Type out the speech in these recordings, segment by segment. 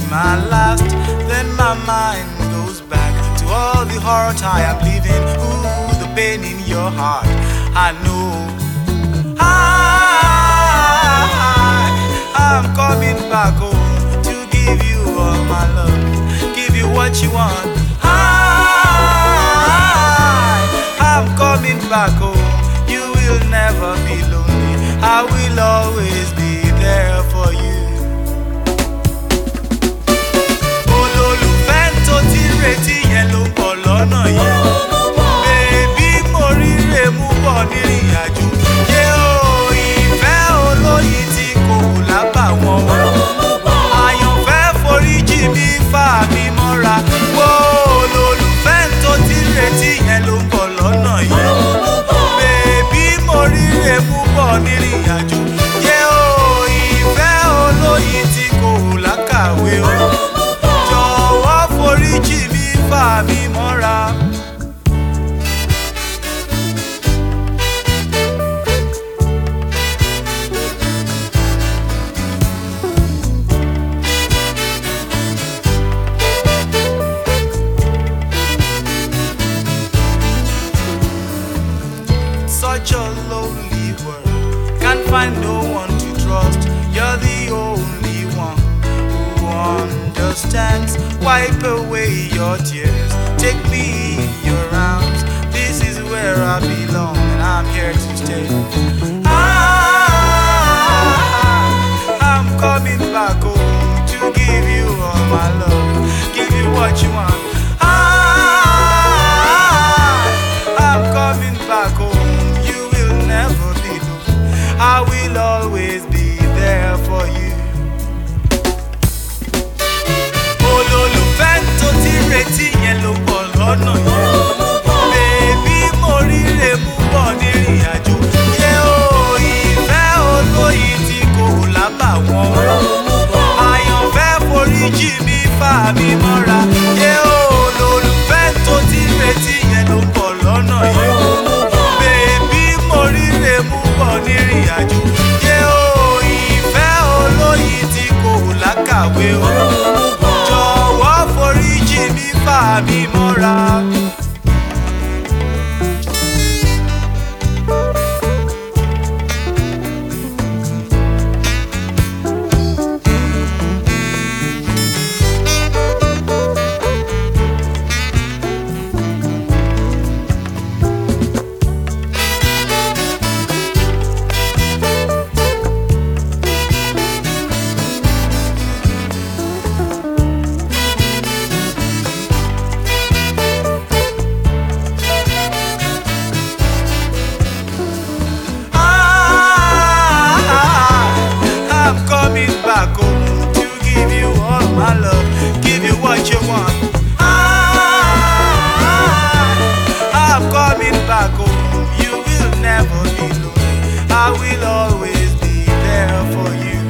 my last. Then my mind goes back to all the hurt I am living. Ooh, the pain in your heart, I know. I'm coming back home to give you all my love, give you what you want. I'm coming back home, you will never be lonely, I will always be there for you. Olólùfẹ́ tó ti retí yẹn ló ń bọ̀ lọ́nà yẹn. Bèbí mo ríre mú bọ̀ nírìn àjò. Yé o, ìfẹ́ olóyin tí kò wù lábàwọ́n. Àyànfẹ́ foríjì mi fà mí mọ́ra. Wo olólùfẹ́ tó ti retí yẹn ló ń bọ̀ lọ́nà yẹn. Bèbí mo ríre mú bọ̀ nírìn àjò. Yé o, ìfẹ́ olóyin tí kò wù lákàwé o. Jọ̀wọ́ foríjì mi fà mí mọ́ra. Such a lonely world, can't find no one to trust. You're the only one who understands. Wipe away your tears, take me in your arms. This is where I belong and I'm here to stay. I'm coming back home to give you all my love, give you what you want. I'm coming back home, you will never be lonely, I will always be there for you. Olólùfẹ́ tó ti retí yẹn ló bọ̀ lọ́nà yẹn. Bèbí mo ríre mú bọ̀ nírìn àjò. Yé o, ìfẹ́ olóyin tí kò lábàwọ́n. Àyànfẹ́ foríjì mi fà mí mọ́ra. Yé o, olólùfẹ́ tó ti retí yẹn ló bọ̀ lọ́nà yẹn. Bèbí mo ríre mú bọ̀ nírìn àjò. Yé o, ìfẹ́ olóyin tí kò lákàwé o. Jọ̀wọ́ foríjì mi fà mí mọ́ra. I'm coming back home to give you all my love, give you what you want. I'm coming back home, you will never be lonely, I will always be there for you.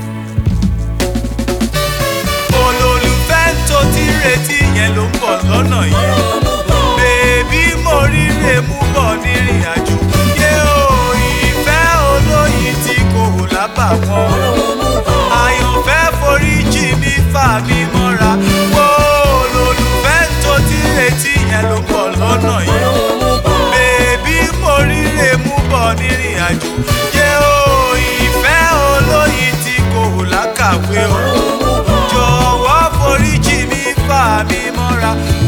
Olólùfẹ́ tó ti retí yẹn ló ń bọ̀ lọ́nà yẹn. Bèbí mo ríre mú bọ̀ nírìn àjò. Yé o, ìfẹ́ olóyin tí kò lábàwọ́n. Àyànfẹ́ foríjì mi fà mí mọ́ra. Wo olólùfẹ́ tó ti retí yẹn ló ń bọ̀ lọ́nà yẹn. Bèbí mo ríre mú bọ̀ nírìn àjò. Yé o, ìfẹ́ olóyin tí kò lákàwé o. Jọ̀wọ́ foríjì mi fà mí mọ́ra.